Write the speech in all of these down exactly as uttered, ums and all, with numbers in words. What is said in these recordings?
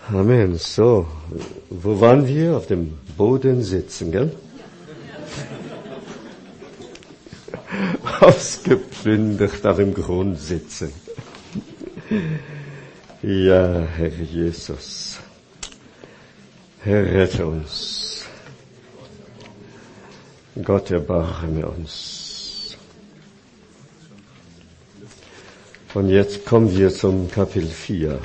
Amen. So, wo waren wir? Auf dem Boden sitzen, gell? Ausgeplündert auf dem Grund sitzen. Ja, Herr Jesus, Herr, rette uns. Gott, erbarme uns. Und jetzt kommen wir zum Kapitel vier.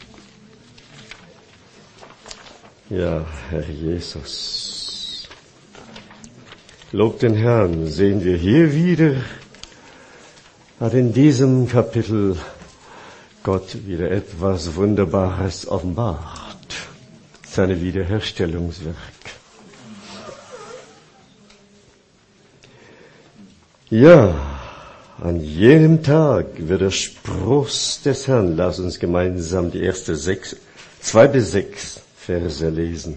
Ja, Herr Jesus. Lob den Herrn, sehen wir hier wieder, hat in diesem Kapitel Gott wieder etwas Wunderbares offenbart, seine Wiederherstellungswerk. Ja, an jenem Tag wird der Spross des Herrn, lass uns gemeinsam die erste sechs, zwei bis sechs Verse lesen.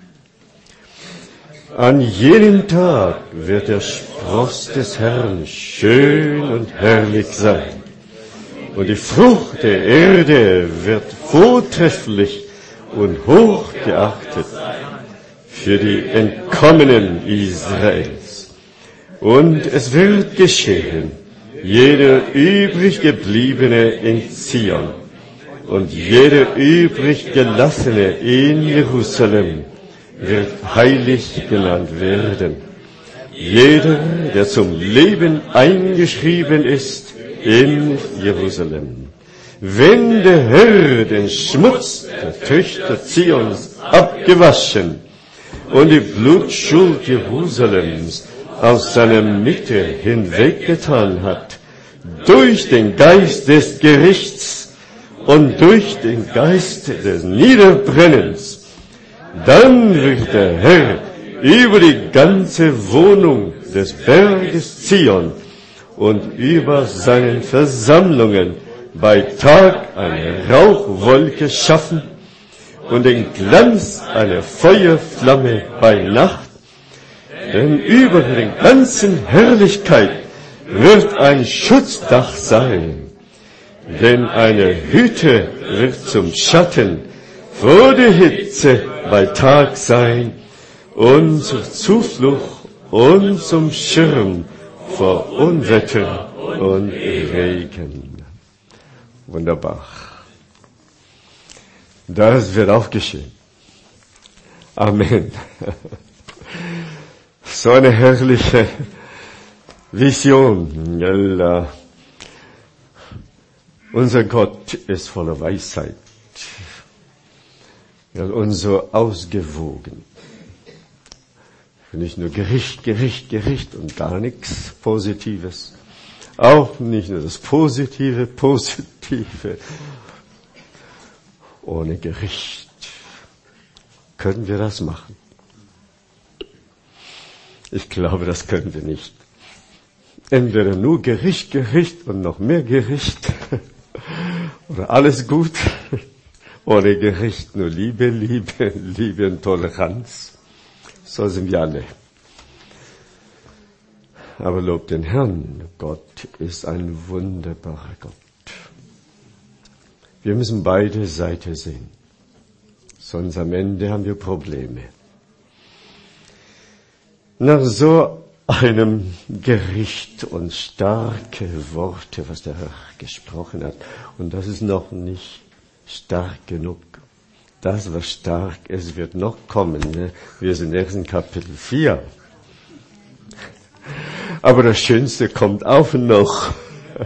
An jenem Tag wird der Spross des Herrn schön und herrlich sein. Und die Frucht der Erde wird vortrefflich und hochgeachtet für die Entkommenen Israels. Und es wird geschehen, jeder übrig gebliebene in Zion und jeder übrig gelassene in Jerusalem wird heilig genannt werden. Jeder, der zum Leben eingeschrieben ist in Jerusalem. Wenn der Herr den Schmutz der Töchter Zions abgewaschen und die Blutschuld Jerusalems aus seiner Mitte hinweggetan hat, durch den Geist des Gerichts und durch den Geist des Niederbrennens, dann wird der Herr über die ganze Wohnung des Berges Zion und über seinen Versammlungen bei Tag eine Rauchwolke schaffen und den Glanz einer Feuerflamme bei Nacht, denn über der ganzen Herrlichkeit wird ein Schutzdach sein. Denn eine Hütte wird zum Schatten vor der Hitze bei Tag sein und zur Zuflucht und zum Schirm vor Unwetter und Regen. Wunderbar. Das wird auch geschehen. Amen. So eine herrliche Vision. Ja, unser Gott ist voller Weisheit. Ja, und so ausgewogen. Nicht nur Gericht, Gericht, Gericht und gar nichts Positives. Auch nicht nur das Positive, Positive. Ohne Gericht. Können wir das machen? Ich glaube, das können wir nicht. Entweder nur Gericht, Gericht und noch mehr Gericht. Oder alles gut. Ohne Gericht, nur Liebe, Liebe, Liebe und Toleranz. So sind wir alle. Aber lob den Herrn, Gott ist ein wunderbarer Gott. Wir müssen beide Seiten sehen. Sonst am Ende haben wir Probleme. Nach so einem Gericht und starke Worte, was der Herr gesprochen hat, und das ist noch nicht stark genug. Das, was stark ist, wird noch kommen. Ne? Wir sind erst in Kapitel vier. Aber das Schönste kommt auch noch.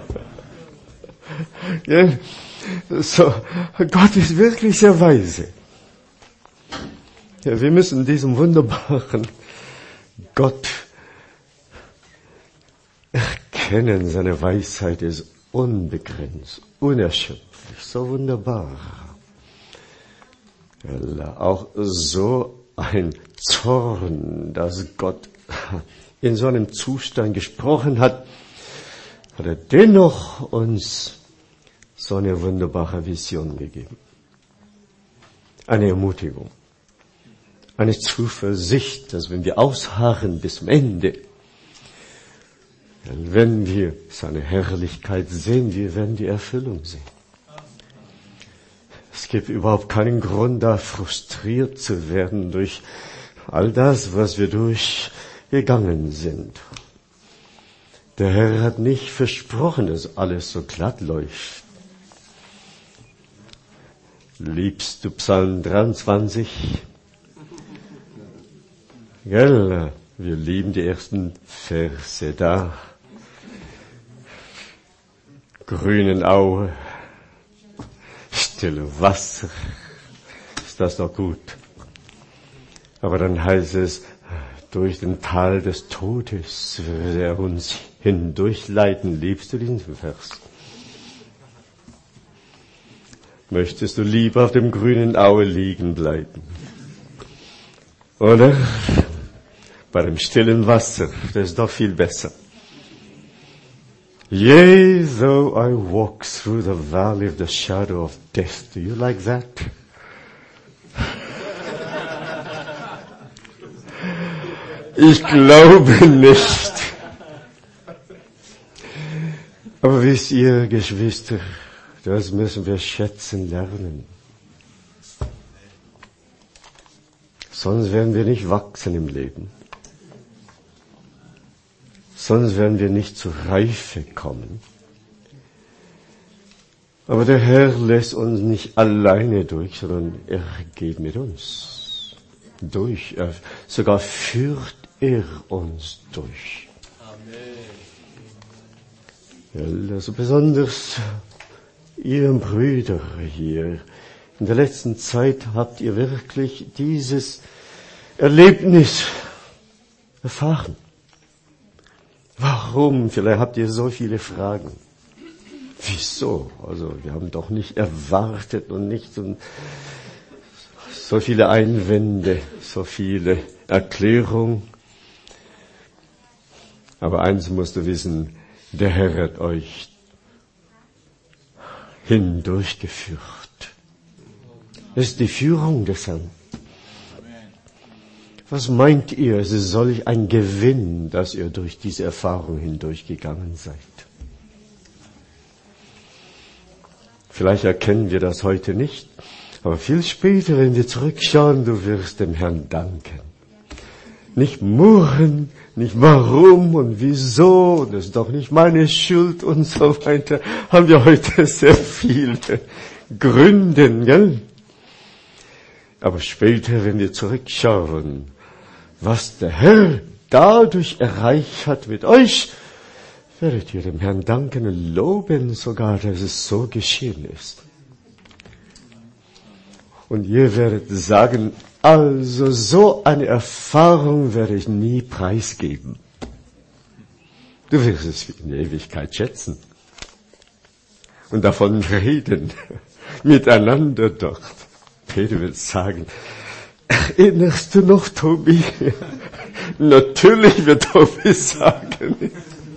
Ja? So, Gott ist wirklich sehr weise. Ja, wir müssen diesem wunderbaren Gott erkennen. Seine Weisheit ist unbegrenzt, unerschöpflich, so wunderbar. Ja, auch so ein Zorn, dass Gott in so einem Zustand gesprochen hat, hat er dennoch uns so eine wunderbare Vision gegeben. Eine Ermutigung, eine Zuversicht, dass wenn wir ausharren bis zum Ende, wenn wir seine Herrlichkeit sehen, wir werden die Erfüllung sehen. Es gibt überhaupt keinen Grund, da frustriert zu werden durch all das, was wir durchgegangen sind. Der Herr hat nicht versprochen, dass alles so glatt läuft. Liebst du Psalm dreiundzwanzig? Gell, wir lieben die ersten Verse da. Grünen Aue, stille Wasser, ist das doch gut. Aber dann heißt es, durch den Tal des Todes wird er uns hindurchleiten. Liebst du diesen Vers? Möchtest du lieber auf dem grünen Aue liegen bleiben? Oder bei dem stillen Wasser, das ist doch viel besser. Yea, though I walk through the valley of the shadow of death. Do you like that? Ich glaube nicht. Aber wisst ihr, Geschwister, das müssen wir schätzen lernen. Sonst werden wir nicht wachsen im Leben. Sonst werden wir nicht zur Reife kommen. Aber der Herr lässt uns nicht alleine durch, sondern er geht mit uns durch. Er, sogar führt er uns durch. Amen. Ja, also besonders ihr Brüder hier. In der letzten Zeit habt ihr wirklich dieses Erlebnis erfahren. Warum? Vielleicht habt ihr so viele Fragen. Wieso? Also wir haben doch nicht erwartet und nicht so, so viele Einwände, so viele Erklärungen. Aber eins musst du wissen, der Herr hat euch hindurchgeführt. Das ist die Führung des Herrn. Was meint ihr, es ist solch ein Gewinn, dass ihr durch diese Erfahrung hindurchgegangen seid? Vielleicht erkennen wir das heute nicht, aber viel später, wenn wir zurückschauen, du wirst dem Herrn danken. Nicht murren, nicht warum und wieso, das ist doch nicht meine Schuld und so weiter, haben wir heute sehr viele Gründe, gell? Aber später, wenn wir zurückschauen, was der Herr dadurch erreicht hat mit euch, werdet ihr dem Herrn danken und loben sogar, dass es so geschehen ist. Und ihr werdet sagen, also so eine Erfahrung werde ich nie preisgeben. Du wirst es in der Ewigkeit schätzen und davon reden, miteinander dort. Peter wird sagen, erinnerst du noch, Tobi? Natürlich wird Tobi sagen.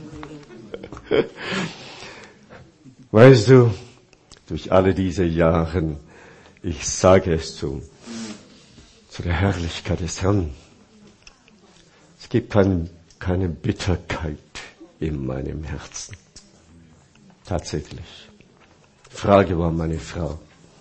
Weißt du, durch alle diese Jahre, ich sage es zu, zu der Herrlichkeit des Herrn. Es gibt kein, keine Bitterkeit in meinem Herzen. Tatsächlich. Frage war meine Frau.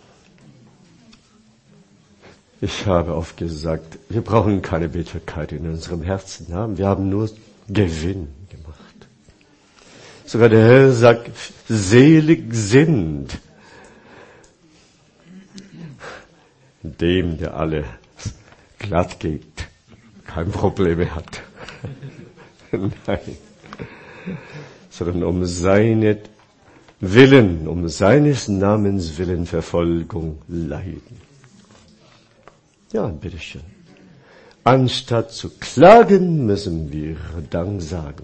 Ich habe oft gesagt, wir brauchen keine Bitterkeit in unserem Herzen haben. Wir haben nur Gewinn gemacht. Sogar der Herr sagt, selig sind dem, der alle glatt geht, kein Probleme hat. Nein. Sondern um seinen Willen, um seines Namens willen Verfolgung leiden. Ja, bitteschön. Anstatt zu klagen, müssen wir Dank sagen.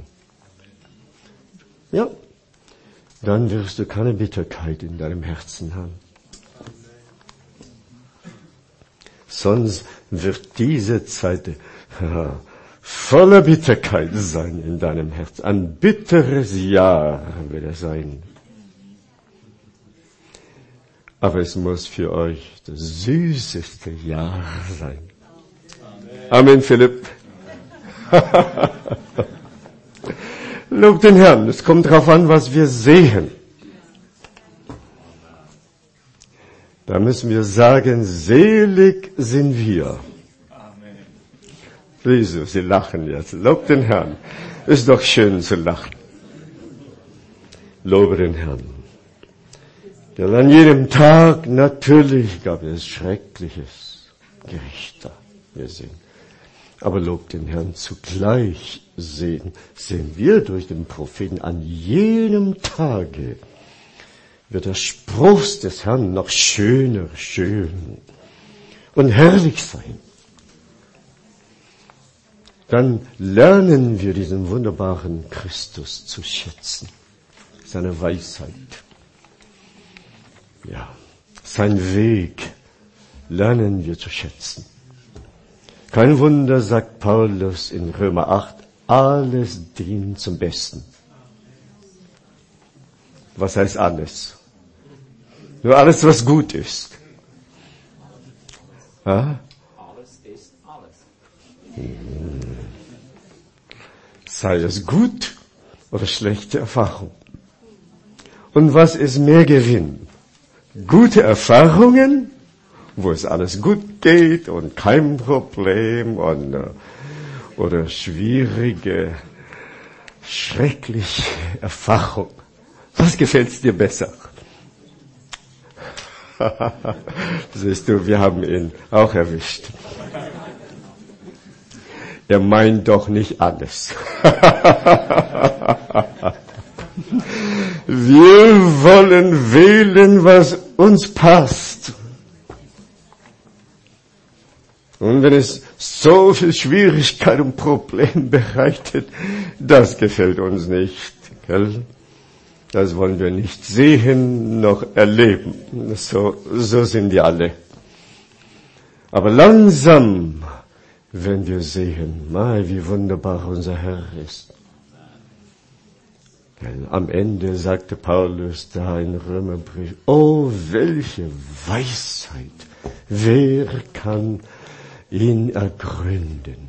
Ja, dann wirst du keine Bitterkeit in deinem Herzen haben. Sonst wird diese Zeit ja, voller Bitterkeit sein in deinem Herzen. Ein bitteres Jahr wird es sein. Aber es muss für euch das süßeste Jahr sein. Amen, Philipp. Lob den Herrn. Es kommt darauf an, was wir sehen. Da müssen wir sagen, selig sind wir. Amen. Wieso? Sie lachen jetzt. Lob den Herrn. Ist doch schön zu lachen. Lobe den Herrn. Denn an jedem Tag natürlich gab es Schreckliches, Gerichte. Wir sehen. Aber lob den Herrn, zugleich sehen, sehen wir durch den Propheten, an jedem Tage wird der Spruch des Herrn noch schöner, schön und herrlich sein. Dann lernen wir diesen wunderbaren Christus zu schätzen, seine Weisheit, ja, sein Weg lernen wir zu schätzen. Kein Wunder, sagt Paulus in Römer acht, alles dient zum Besten. Was heißt alles? Nur alles, was gut ist. Ja? Alles ist alles. Sei es gut oder schlechte Erfahrung. Und was ist mehr Gewinn? Gute Erfahrungen, wo es alles gut geht und kein Problem und, oder schwierige, schreckliche Erfahrung. Was gefällt dir besser? Siehst du, wir haben ihn auch erwischt. Er meint doch nicht alles. Wir wollen wählen, was uns passt. Und wenn es so viel Schwierigkeit und Problem bereitet, das gefällt uns nicht, gell? Das wollen wir nicht sehen, noch erleben. So, so sind wir alle. Aber langsam, wenn wir sehen, mal, wie wunderbar unser Herr ist. Am Ende sagte Paulus da in Römerbrief, oh, welche Weisheit, wer kann ihn ergründen?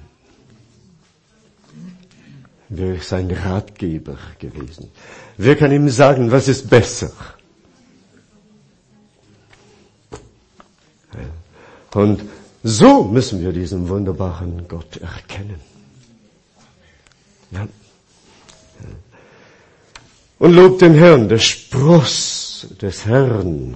Wer ist sein Ratgeber gewesen? Wer kann ihm sagen, was ist besser? Und so müssen wir diesen wunderbaren Gott erkennen. Ja. Und lobt den Herrn, der Spross des Herrn.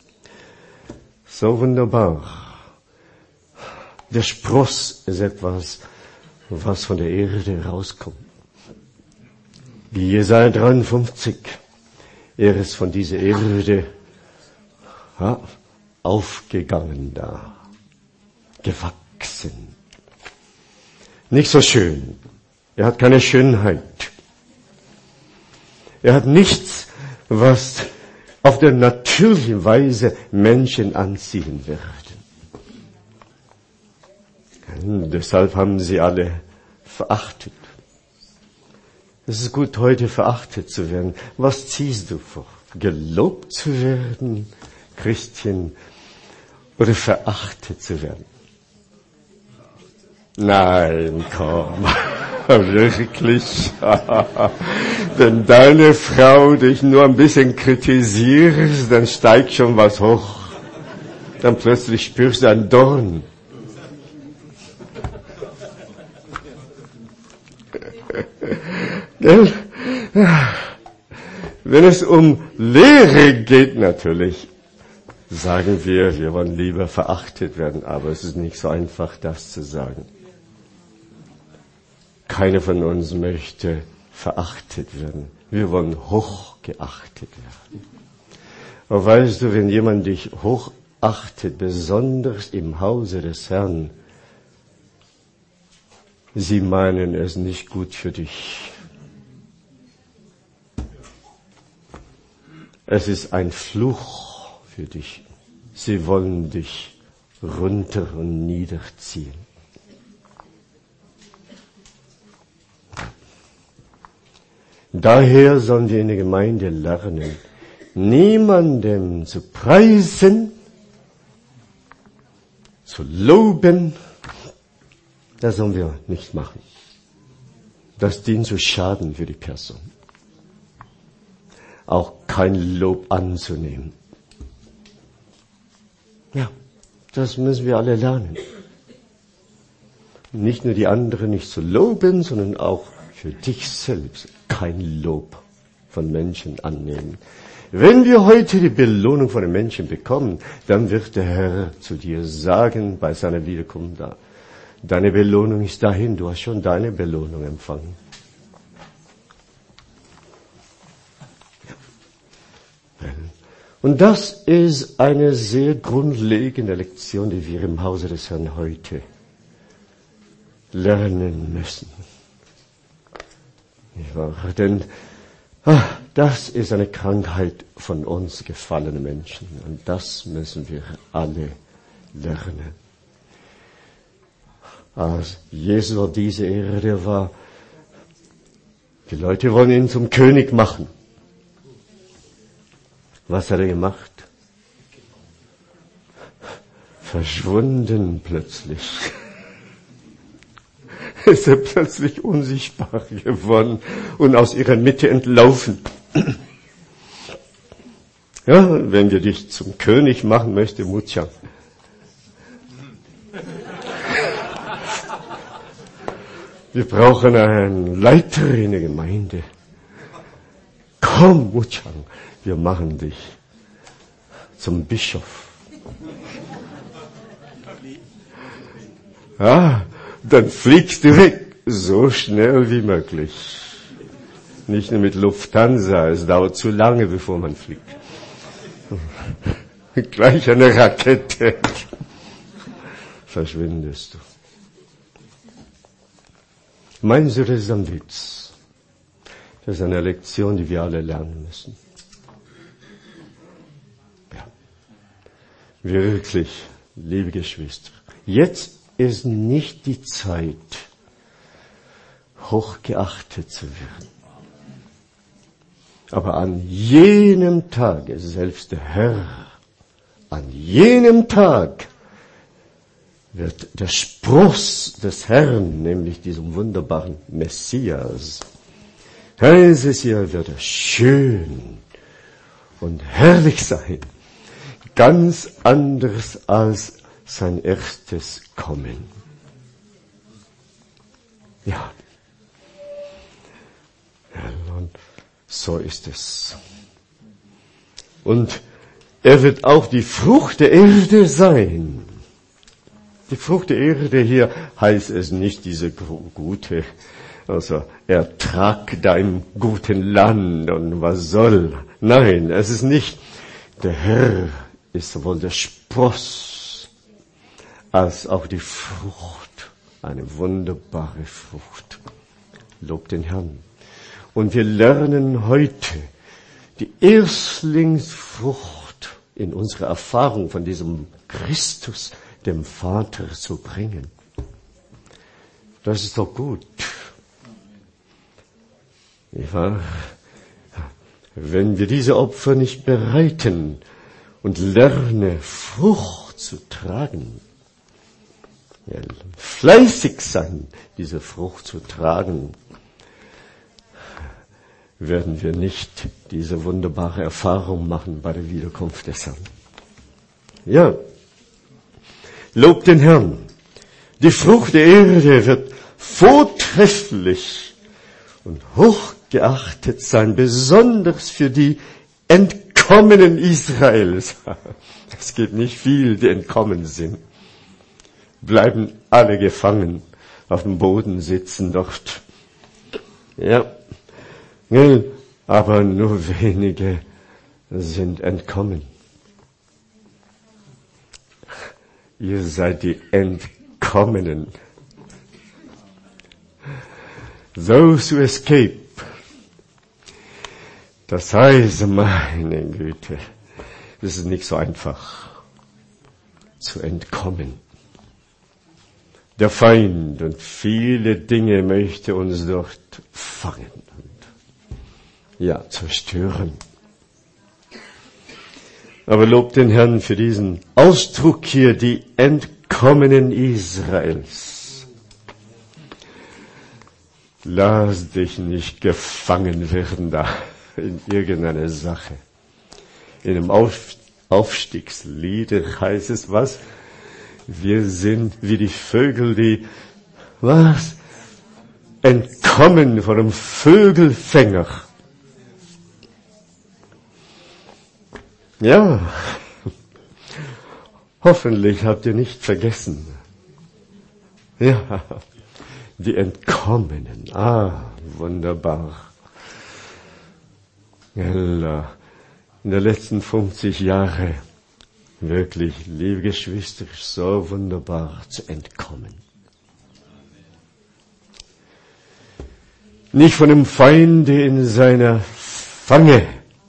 So wunderbar. Der Spross ist etwas, was von der Erde rauskommt. Wie Jesaja dreiundfünfzig. Er ist von dieser Erde ja, aufgegangen da. Gewachsen. Nicht so schön. Er hat keine Schönheit. Er hat nichts, was auf der natürlichen Weise Menschen anziehen wird. Und deshalb haben sie alle verachtet. Es ist gut, heute verachtet zu werden. Was ziehst du vor? Gelobt zu werden, Christchen, oder verachtet zu werden? Nein, komm, wirklich. Wenn deine Frau dich nur ein bisschen kritisiert, dann steigt schon was hoch. Dann plötzlich spürst du einen Dorn. Wenn es um Lehre geht, natürlich, sagen wir, wir wollen lieber verachtet werden, aber es ist nicht so einfach, das zu sagen. Keiner von uns möchte verachtet werden. Wir wollen hochgeachtet werden. Aber weißt du, wenn jemand dich hochachtet, besonders im Hause des Herrn, sie meinen es nicht gut für dich. Es ist ein Fluch für dich. Sie wollen dich runter und niederziehen. Daher sollen wir in der Gemeinde lernen, niemandem zu preisen, zu loben. Das sollen wir nicht machen. Das dient zu Schaden für die Person. Auch kein Lob anzunehmen. das müssen wir alle lernen. Nicht nur die anderen nicht zu loben, sondern auch für dich selbst kein Lob von Menschen annehmen. Wenn wir heute die Belohnung von den Menschen bekommen, dann wird der Herr zu dir sagen bei seiner Wiederkunft da, deine Belohnung ist dahin, du hast schon deine Belohnung empfangen. Und das ist eine sehr grundlegende Lektion, die wir im Hause des Herrn heute lernen müssen. Ja, denn ah, das ist eine Krankheit von uns gefallenen Menschen. Und das müssen wir alle lernen. Als Jesus auf dieser Erde war, die Leute wollen ihn zum König machen. Was hat er gemacht? Verschwunden plötzlich. Ist er plötzlich unsichtbar geworden und aus ihrer Mitte entlaufen. Ja, wenn wir dich zum König machen möchte, Mutschang. Wir brauchen einen Leiter in der Gemeinde. Komm, Mutschang, wir machen dich zum Bischof. Ja, dann fliegst du weg, so schnell wie möglich. Nicht nur mit Lufthansa, es dauert zu lange, bevor man fliegt. Gleich eine Rakete. Verschwindest du. Meinst du, das ist ein Witz? Das ist eine Lektion, die wir alle lernen müssen. Ja. Wirklich, liebe Geschwister, jetzt ist nicht die Zeit, hochgeachtet zu werden. Aber an jenem Tag, selbst der Herr, an jenem Tag wird der Spross des Herrn, nämlich diesem wunderbaren Messias, heißt es ja, wird er schön und herrlich sein. Ganz anders als sein erstes Kommen. Ja. Ja, und so ist es. Und er wird auch die Frucht der Erde sein. Die Frucht der Erde hier heißt es nicht diese gute, also Ertrag da im guten Land und was soll. Nein, es ist nicht, der Herr ist sowohl der Spross als auch die Frucht, eine wunderbare Frucht. Lob den Herrn. Und wir lernen heute die Erstlingsfrucht in unserer Erfahrung von diesem Christus, dem Vater, zu bringen. Das ist doch gut. Ja, wenn wir diese Opfer nicht bereiten und lernen, Frucht zu tragen, ja, fleißig sein, diese Frucht zu tragen, werden wir nicht diese wunderbare Erfahrung machen bei der Wiederkunft des Herrn. Ja, lobt den Herrn. Die Frucht der Erde wird vortrefflich und hochgeachtet sein, besonders für die Entkommenen Israels. Es gibt nicht viel, die entkommen sind. Bleiben alle gefangen, auf dem Boden sitzen dort. Ja, aber nur wenige sind entkommen. Ihr seid die Entkommenen. Those who escape. Das heißt, meine Güte, das ist nicht so einfach zu entkommen. Der Feind und viele Dinge möchte uns dort fangen und ja, zerstören. Aber lobt den Herrn für diesen Ausdruck hier, die Entkommenen Israels. Lass dich nicht gefangen werden da in irgendeiner Sache. In einem Auf, Aufstiegslied heißt es was? Wir sind wie die Vögel, die, was? Entkommen von einem Vögelfänger. Ja, hoffentlich habt ihr nicht vergessen. Ja, die Entkommenen. Ah, wunderbar. Ja, in den letzten fünfzig Jahren wirklich, liebe Geschwister, so wunderbar zu entkommen. Nicht von dem Feinde in seiner Fange.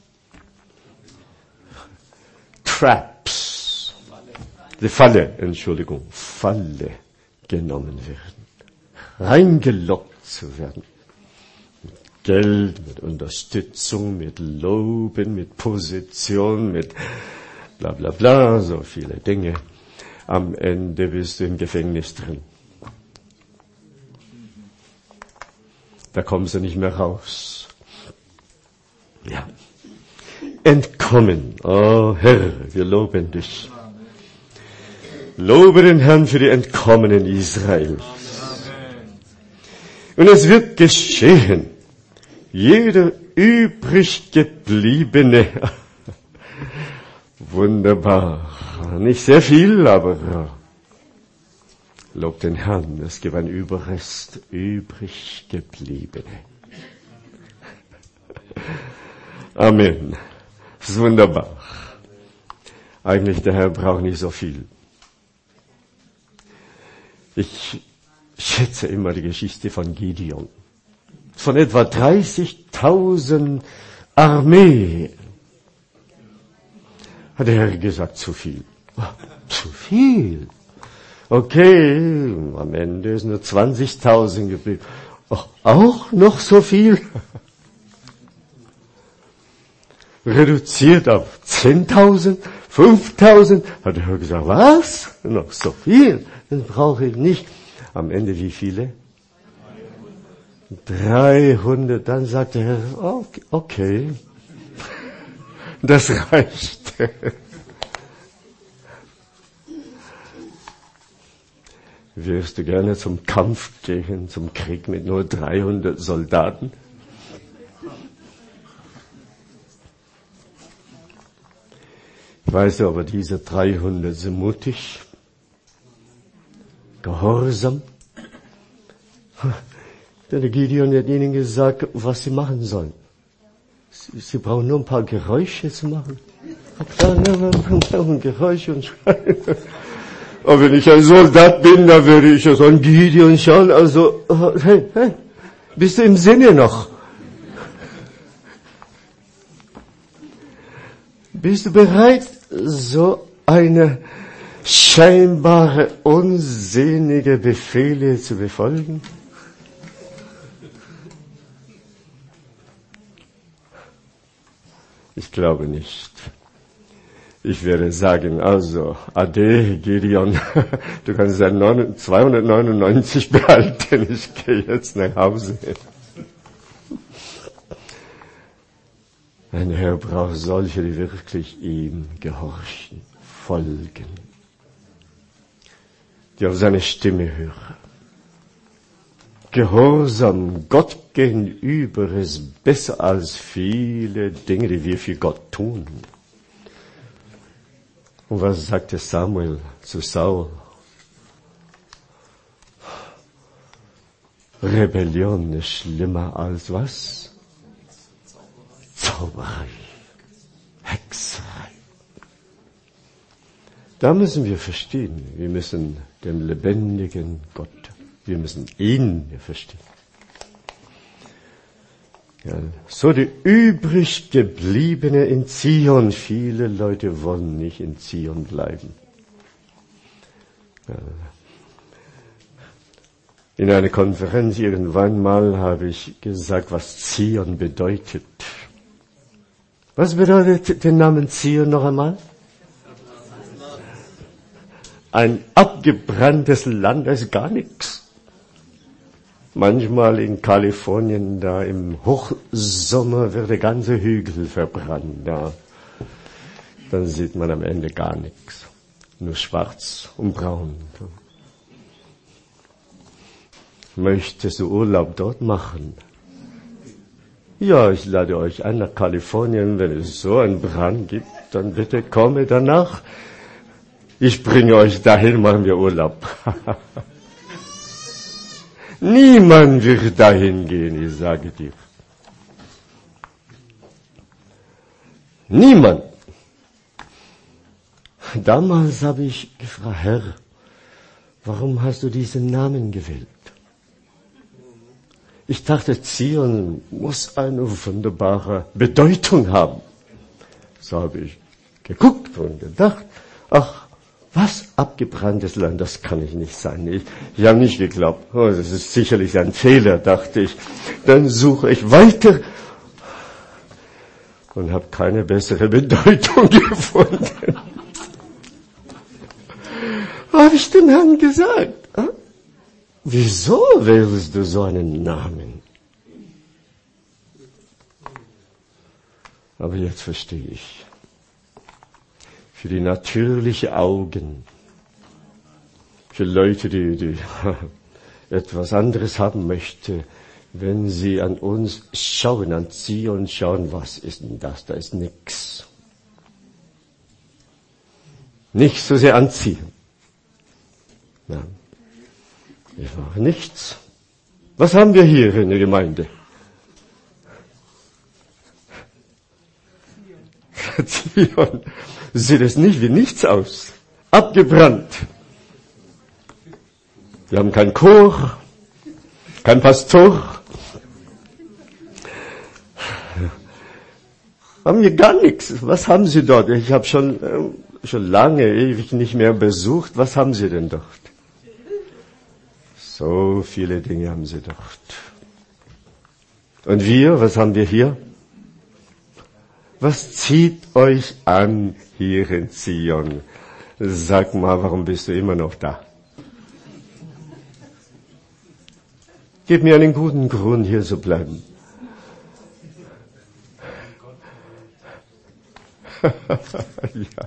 Traps. Die Falle, Entschuldigung, Falle genommen werden. Reingelockt zu werden. Mit Geld, mit Unterstützung, mit Loben, mit Position, mit bla bla bla, so viele Dinge. Am Ende bist du im Gefängnis drin. Da kommst du nicht mehr raus. Ja. Entkommen. Oh Herr, wir loben dich. Lobe den Herrn für die Entkommenen Israels. Und es wird geschehen. Jeder übrig gebliebene. Wunderbar. Nicht sehr viel, aber lob den Herrn. Es gibt ein Überrest übrig gebliebene. Amen. Das ist wunderbar. Eigentlich der Herr braucht nicht so viel. Ich schätze immer die Geschichte von Gideon. Von etwa dreißigtausend Armee hat der Herr gesagt, zu viel. Oh, zu viel. Okay, am Ende ist nur zwanzigtausend geblieben. Oh, auch noch so viel? Reduziert auf zehntausend, fünftausend. Hat der Herr gesagt, was? Noch so viel? Das brauche ich nicht. Am Ende wie viele? dreihundert. Dann sagt der Herr, okay, okay. Das reicht. Wirst du gerne zum Kampf gehen, zum Krieg mit nur dreihundert Soldaten? Ich weiß aber, diese dreihundert sind mutig, gehorsam. Der Gideon hat ihnen gesagt, was sie machen sollen. Sie, sie brauchen nur ein paar Geräusche zu machen. Geräusche und Schreien. Aber wenn ich ein Soldat bin, dann würde ich ja so ein Gideon schauen. Also, hey, hey, bist du im Sinne noch? Bist du bereit, so eine scheinbare, unsinnige Befehle zu befolgen? Ich glaube nicht. Ich werde sagen, also, Ade, Gideon, du kannst dein zweihundertneunundneunzig behalten, ich gehe jetzt nach Hause. Ein Herr braucht solche, die wirklich ihm gehorchen, folgen, die auf seine Stimme hören. Gehorsam Gott gegenüber ist besser als viele Dinge, die wir für Gott tun. Und was sagte Samuel zu Saul? Rebellion ist schlimmer als was? Zauberei, Hexerei. Da müssen wir verstehen, wir müssen den lebendigen Gott, wir müssen ihn verstehen. Ja, so die übrig gebliebene in Zion. Viele Leute wollen nicht in Zion bleiben. Ja. In einer Konferenz irgendwann mal habe ich gesagt, was Zion bedeutet. Was bedeutet der Name Zion noch einmal? Ein abgebranntes Land, das ist gar nichts. Manchmal in Kalifornien, da im Hochsommer wird der ganze Hügel verbrannt. Da. Dann sieht man am Ende gar nichts. nur schwarz und braun. Möchtest du Urlaub dort machen? Ja, ich lade euch ein nach Kalifornien. Wenn es so einen Brand gibt, dann bitte komme danach. Ich bringe euch dahin, machen wir Urlaub. Niemand wird dahin gehen, ich sage dir. Niemand. Damals habe ich gefragt, Herr, warum hast du diesen Namen gewählt? Ich dachte, Zion muss eine wunderbare Bedeutung haben. So habe ich geguckt und gedacht, ach, was, abgebranntes Land, das kann ich nicht sein. Ich, ich habe nicht geglaubt, oh, das ist sicherlich ein Fehler, dachte ich. Dann suche ich weiter und habe keine bessere Bedeutung gefunden. Habe ich dem Herrn gesagt, ah? Wieso wählst du so einen Namen? Aber jetzt verstehe ich. Für die natürlichen Augen, für Leute, die, die etwas anderes haben möchten, wenn sie an uns schauen, an Zion schauen, was ist denn das? Da ist nichts. Nicht so sehr anziehen. Ja. Ich mache nichts. Was haben wir hier in der Gemeinde? Zion. Sieht es nicht wie nichts aus. Abgebrannt. Wir haben keinen Chor, keinen Pastor. Haben wir gar nichts. Was haben Sie dort? Ich habe schon, äh, schon lange, ewig nicht mehr besucht. Was haben Sie denn dort? So viele Dinge haben Sie dort. Und wir, was haben wir hier? Was zieht euch an hier in Zion? Sag mal, warum bist du immer noch da? Gib mir einen guten Grund, hier zu bleiben. Ja.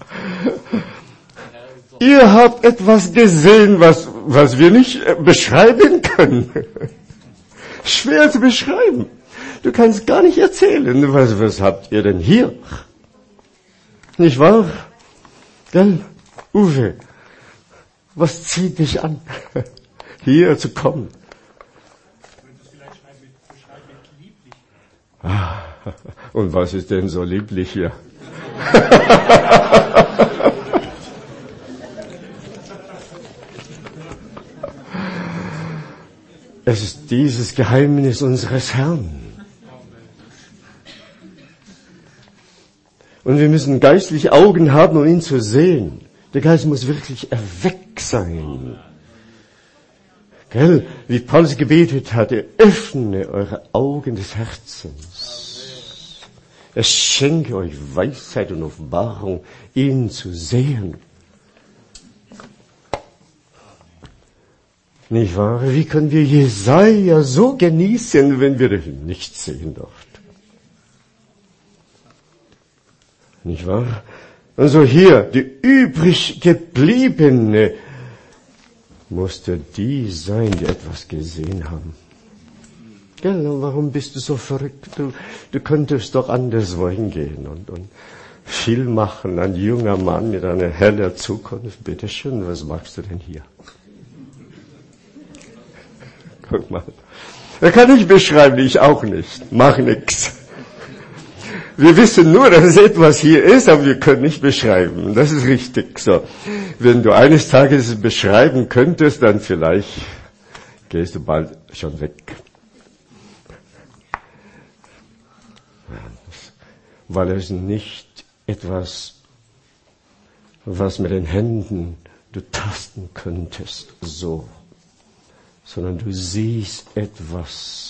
Ihr habt etwas gesehen, was, was wir nicht beschreiben können. Schwer zu beschreiben. Du kannst gar nicht erzählen. Was, was habt ihr denn hier? Nicht wahr? Gell? Uwe, was zieht dich an, hier zu kommen? Ah, und was ist denn so lieblich hier? Es ist dieses Geheimnis unseres Herrn. Und wir müssen geistliche Augen haben, um ihn zu sehen. Der Geist muss wirklich erweckt sein. Gell? Wie Paulus gebetet hatte, öffne eure Augen des Herzens. Er schenke euch Weisheit und Offenbarung, ihn zu sehen. Nicht wahr? Wie können wir Jesaja so genießen, wenn wir ihn nicht sehen dort? Nicht wahr? Also hier, die übrig gebliebene musste die sein, die etwas gesehen haben. Gell, warum bist du so verrückt? Du, du könntest doch anderswo hingehen und, und viel machen. Ein junger Mann mit einer hellen Zukunft. Bitte schön, was machst du denn hier? Guck mal. Er kann nicht beschreiben, ich auch nicht. Mach nix. Wir wissen nur, dass es etwas hier ist, aber wir können nicht beschreiben. Das ist richtig so. Wenn du eines Tages es beschreiben könntest, dann vielleicht gehst du bald schon weg. Weil es nicht etwas, was mit den Händen du tasten könntest, so. Sondern du siehst etwas,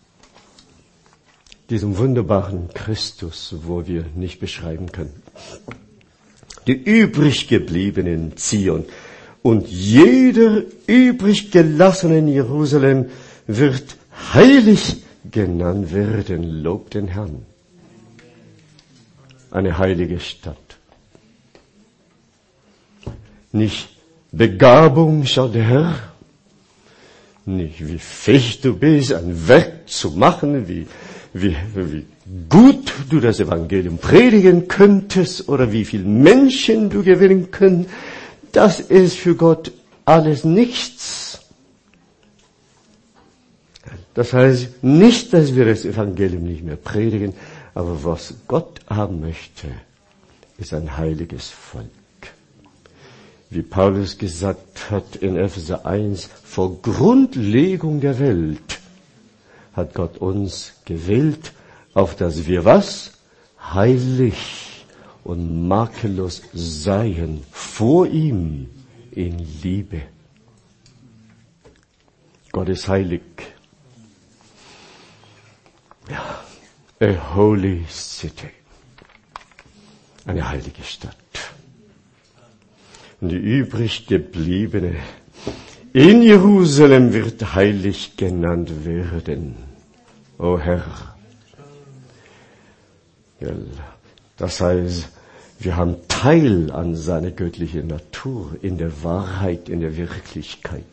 diesem wunderbaren Christus, wo wir nicht beschreiben können. Die übrig gebliebenen Zion und jeder übrig gelassene in Jerusalem wird heilig genannt werden, lobt den Herrn. Eine heilige Stadt. nicht Begabung, schaut der Herr, nicht wie fähig du bist, ein Werk zu machen, wie, wie, wie gut du das Evangelium predigen könntest oder wie viele Menschen du gewinnen könntest. Das ist für Gott alles nichts. Das heißt nicht, dass wir das Evangelium nicht mehr predigen, aber was Gott haben möchte, ist ein heiliges Volk. Wie Paulus gesagt hat in Epheser eins, vor Grundlegung der Welt hat Gott uns gewählt, auf dass wir was? Heilig und makellos seien vor ihm in Liebe. Gott ist heilig. Ja, a holy city. Eine heilige Stadt. Und die übrig gebliebene in Jerusalem wird heilig genannt werden. O Herr. Das heißt, wir haben Teil an seiner göttlichen Natur, in der Wahrheit, in der Wirklichkeit.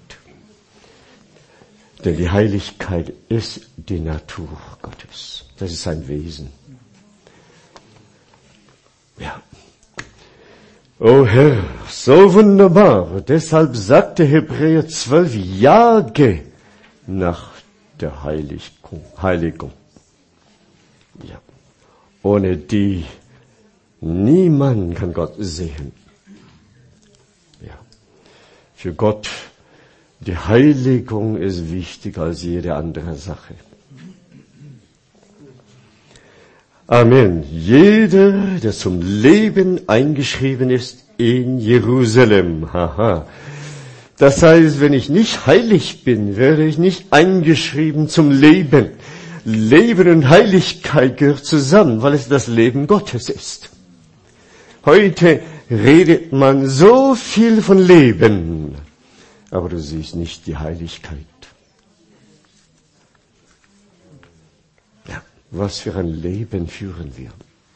Denn die Heiligkeit ist die Natur Gottes. Das ist sein Wesen. Ja. O Herr, so wunderbar. Deshalb sagte Hebräer zwölf, jage nach der Heiligung. Heiligung. Ja. Ohne die niemand kann Gott sehen. Ja. Für Gott die Heiligung ist wichtiger als jede andere Sache. Amen. Jeder, der zum Leben eingeschrieben ist in Jerusalem. Haha. Das heißt, wenn ich nicht heilig bin, werde ich nicht eingeschrieben zum Leben. Leben und Heiligkeit gehört zusammen, weil es das Leben Gottes ist. Heute redet man so viel von Leben, aber du siehst nicht die Heiligkeit. Ja, was für ein Leben führen wir?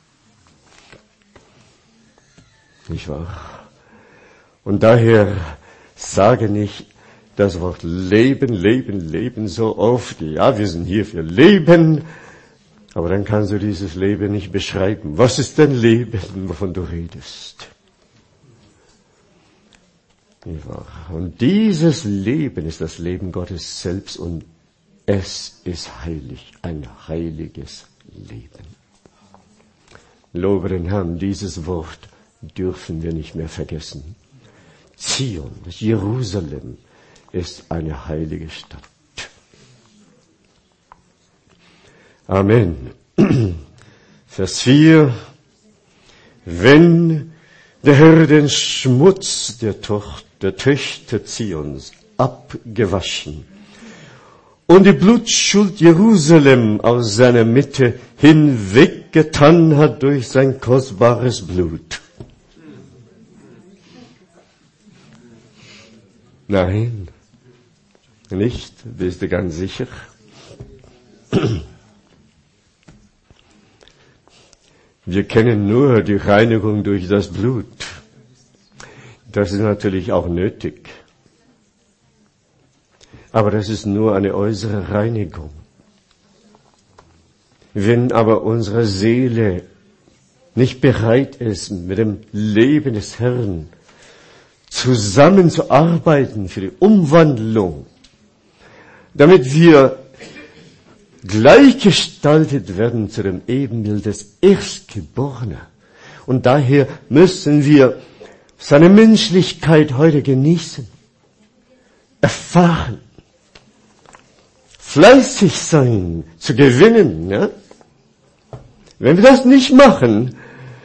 Nicht wahr? Und daher sage nicht das Wort Leben, Leben, Leben so oft. Ja, wir sind hier für Leben, aber dann kannst du dieses Leben nicht beschreiben. Was ist denn Leben, wovon du redest? Und dieses Leben ist das Leben Gottes selbst und es ist heilig, ein heiliges Leben. Lobe den Herrn, dieses Wort dürfen wir nicht mehr vergessen. Zion, Jerusalem ist eine heilige Stadt. Amen. Vers vier. Wenn der Herr den Schmutz der Tochter, der Töchter Zions abgewaschen und die Blutschuld Jerusalem aus seiner Mitte hinweggetan hat durch sein kostbares Blut. Nein, nicht, bist du ganz sicher? Wir kennen nur die Reinigung durch das Blut. Das ist natürlich auch nötig. Aber das ist nur eine äußere Reinigung. Wenn aber unsere Seele nicht bereit ist, mit dem Leben des Herrn zusammenzuarbeiten für die Umwandlung, damit wir gleichgestaltet werden zu dem Ebenbild des Erstgeborenen. Und daher müssen wir seine Menschlichkeit heute genießen, erfahren, fleißig sein, zu gewinnen. Ja? Wenn wir das nicht machen,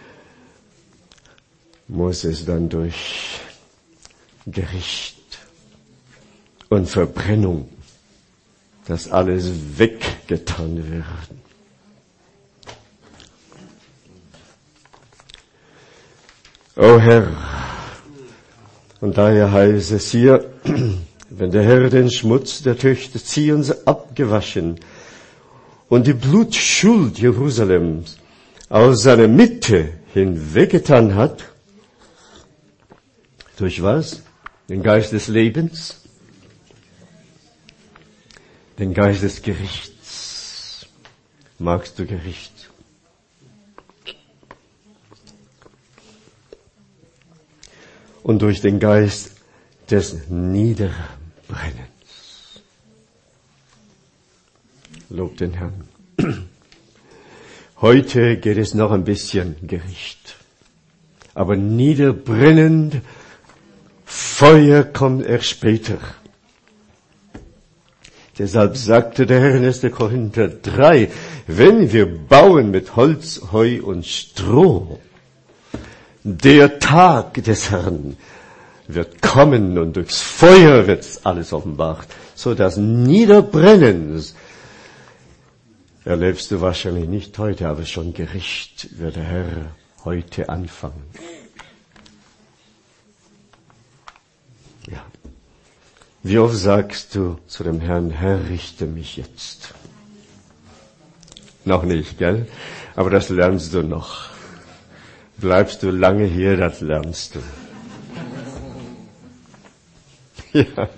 muss es dann durch Gericht und Verbrennung das alles weggetan werden. O Herr, und daher heißt es hier, wenn der Herr den Schmutz der Töchter Zions abgewaschen und die Blutschuld Jerusalems aus seiner Mitte hinweggetan hat, Durch was? Den Geist des Lebens? Den Geist des Gerichts. Magst du Gericht? Und durch den Geist des Niederbrennens. Lob den Herrn. Heute geht es noch ein bisschen Gericht. Aber niederbrennend, Feuer kommt erst später. Deshalb sagte der Herr in erster Korinther drei, wenn wir bauen mit Holz, Heu und Stroh, der Tag des Herrn wird kommen und durchs Feuer wird alles offenbart, so das Niederbrennens erlebst du wahrscheinlich nicht heute, aber schon Gericht wird der Herr heute anfangen. Ja. Wie oft sagst du zu dem Herrn, Herr, richte mich jetzt? Noch nicht, gell? Aber das lernst du noch. Bleibst du lange hier, das lernst du. Ja.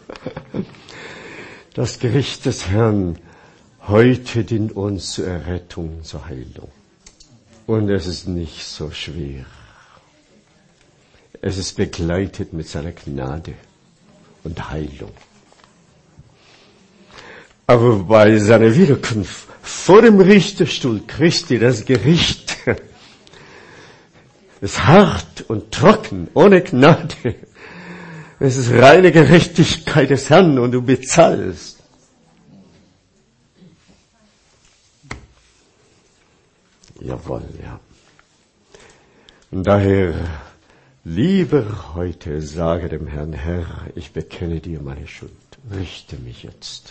Das Gericht des Herrn heute dient uns zur Errettung, zur Heilung. Und es ist nicht so schwer. Es ist begleitet mit seiner Gnade und Heilung. Aber bei seiner Wiederkunft vor dem Richterstuhl Christi, das Gericht, ist hart und trocken, ohne Gnade. Es ist reine Gerechtigkeit des Herrn und du bezahlst. Jawohl, ja. Und daher, lieber heute, sage dem Herrn, Herr, ich bekenne dir meine Schuld. Richte mich jetzt.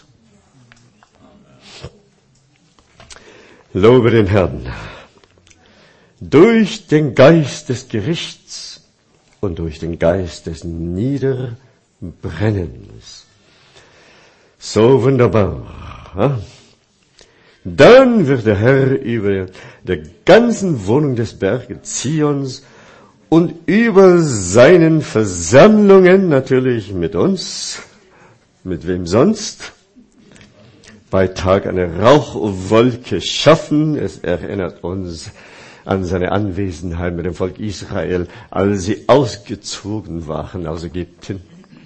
Lobe den Herrn. Durch den Geist des Gerichts und durch den Geist des Niederbrennens. So wunderbar. Ja? Dann wird der Herr über der ganzen Wohnung des Berges Zions und über seinen Versammlungen, natürlich mit uns, mit wem sonst, bei Tag eine Rauchwolke schaffen. Es erinnert uns an seine Anwesenheit mit dem Volk Israel, als sie ausgezogen waren aus Ägypten.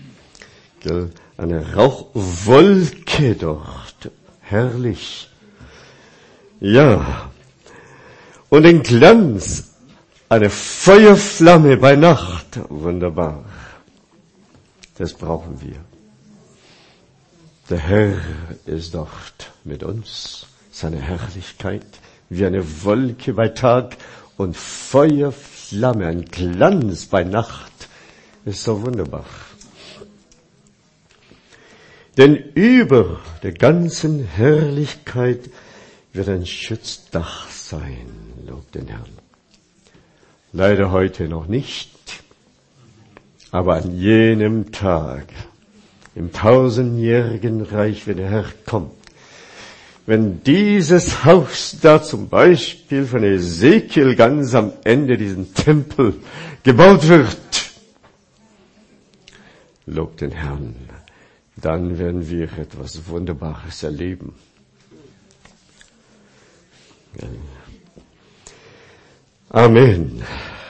Eine Rauchwolke dort. Herrlich. Ja. Und den Glanz, eine Feuerflamme bei Nacht. Wunderbar. Das brauchen wir. Der Herr ist dort mit uns. Seine Herrlichkeit wie eine Wolke bei Tag und Feuerflamme, ein Glanz bei Nacht. Ist so wunderbar. Denn über der ganzen Herrlichkeit wird ein Schutzdach sein, lob den Herrn. Leider heute noch nicht, aber an jenem Tag, im tausendjährigen Reich, wenn der Herr kommt, wenn dieses Haus da zum Beispiel von Ezekiel ganz am Ende diesen Tempel gebaut wird, lob den Herrn, dann werden wir etwas Wunderbares erleben. Amen.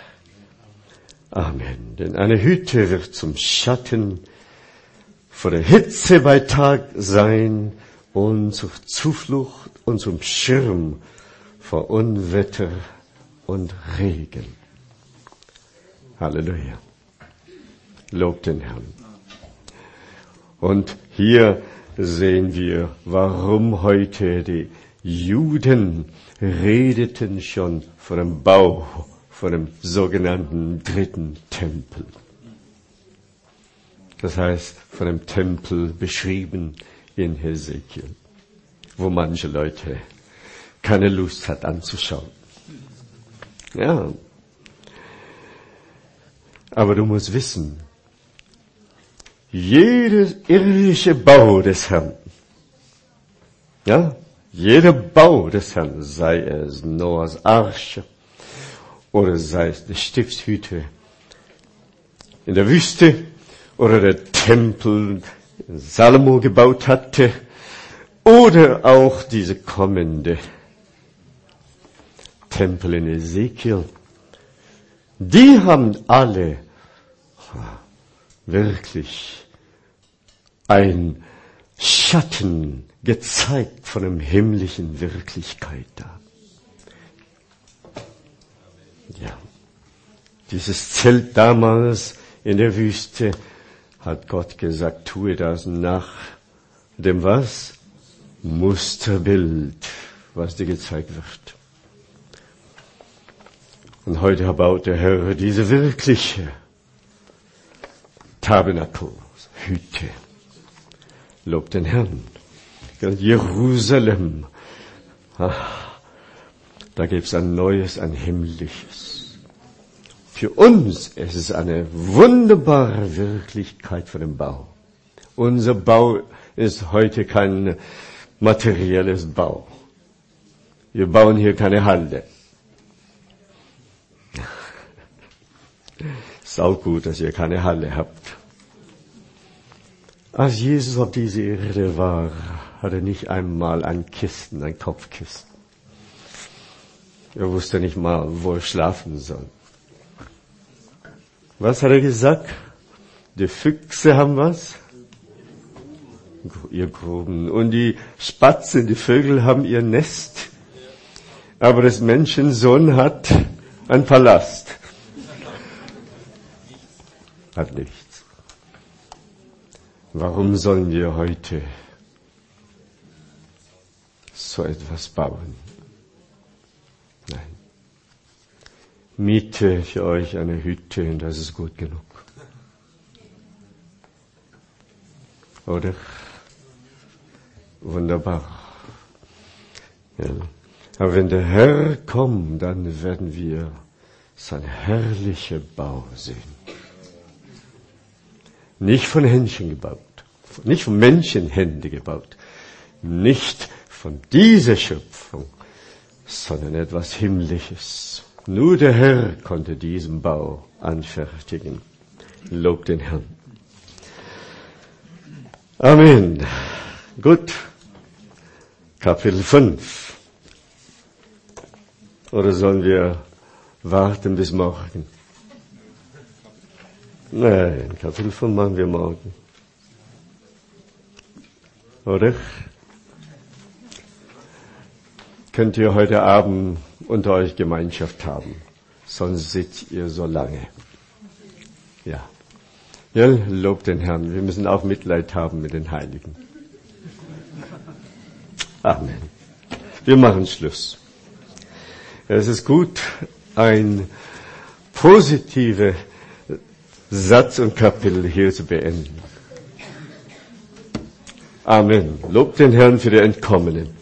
Amen. Denn eine Hütte wird zum Schatten vor der Hitze bei Tag sein und zur Zuflucht und zum Schirm vor Unwetter und Regen. Halleluja. Lob den Herrn. Und hier sehen wir, warum heute die Juden redeten schon von dem Bau, von dem sogenannten dritten Tempel. Das heißt, von dem Tempel beschrieben in Hesekiel, wo manche Leute keine Lust hat anzuschauen. Ja. Aber du musst wissen, jeder irdische Bau des Herrn, ja, jeder Bau des Herrn, sei es Noahs Arche oder sei es die Stiftshütte, in der Wüste oder der Tempel, den Salomo gebaut hatte, oder auch diese kommende Tempel in Ezekiel, die haben alle wirklich ein Schatten gezeigt von einer himmlischen Wirklichkeit da. Ja, dieses Zelt damals in der Wüste hat Gott gesagt, tue das nach dem was? Musterbild, was dir gezeigt wird. Und heute baut der Herr diese wirkliche Tabernakel, Hütte. Lob den Herrn. Jerusalem, ach, da gibt es ein neues, ein himmlisches. Für uns ist es eine wunderbare Wirklichkeit für den Bau. Unser Bau ist heute kein materielles Bau. Wir bauen hier keine Halle. Ist auch gut, dass ihr keine Halle habt. Als Jesus auf dieser Erde war, hatte er nicht einmal ein Kissen, ein Kopfkissen. Er wusste nicht mal, wo er schlafen soll. Was hat er gesagt? Die Füchse haben was? Ihr Gruben. Und die Spatzen, die Vögel haben ihr Nest. Aber das Menschensohn hat einen Palast. Hat nichts. Warum sollen wir heute so etwas bauen? Nein. Miete für euch eine Hütte und das ist gut genug. Oder? Wunderbar. Ja. Aber wenn der Herr kommt, dann werden wir sein herrlicher Bau sehen. Nicht von Händchen gebaut, nicht von Menschenhände gebaut, nicht von dieser Schöpfung, sondern etwas Himmlisches. Nur der Herr konnte diesen Bau anfertigen. Lob den Herrn. Amen. Gut. Kapitel fünf. Oder sollen wir warten bis morgen? Nein, Kapitel fünf machen wir morgen. Oder? Könnt ihr heute Abend unter euch Gemeinschaft haben, sonst sitzt ihr so lange. Ja. Ja, lobt den Herrn. Wir müssen auch Mitleid haben mit den Heiligen. Amen. Wir machen Schluss. Es ist gut, ein positive Satz und Kapitel hier zu beenden. Amen. Lobt den Herrn für die Entkommenen.